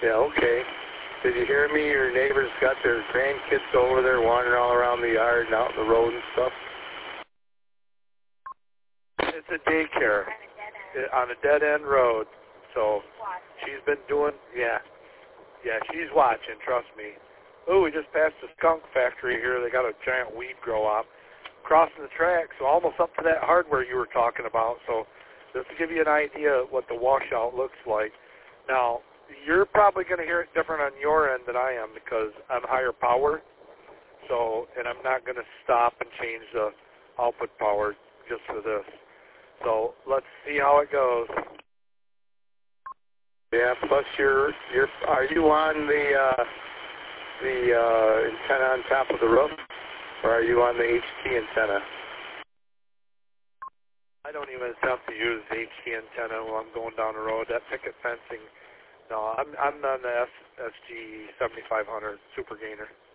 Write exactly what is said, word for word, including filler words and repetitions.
Yeah, okay. Did you hear me? Your neighbors got their grandkids over there wandering all around the yard and out in the road and stuff? It's a daycare on a dead-end road. So she's been doing, yeah, yeah, she's watching, trust me. Oh, we just passed a skunk factory here. They got a giant weed grow up. Crossing the tracks, so almost up to that hardware you were talking about. So just to give you an idea of what the washout looks like. Now, you're probably going to hear it different on your end than I am because I'm higher power. So, and I'm not going to stop and change the output power just for this. So let's see how it goes. Yeah, plus you're, you're, are you on the, uh, the uh, antenna on top of the roof? Or are you on the H T antenna? I don't even attempt to use the H T antenna while I'm going down the road. That picket fencing, no, I'm I'm on the S, SG seventy-five hundred Super Gainer.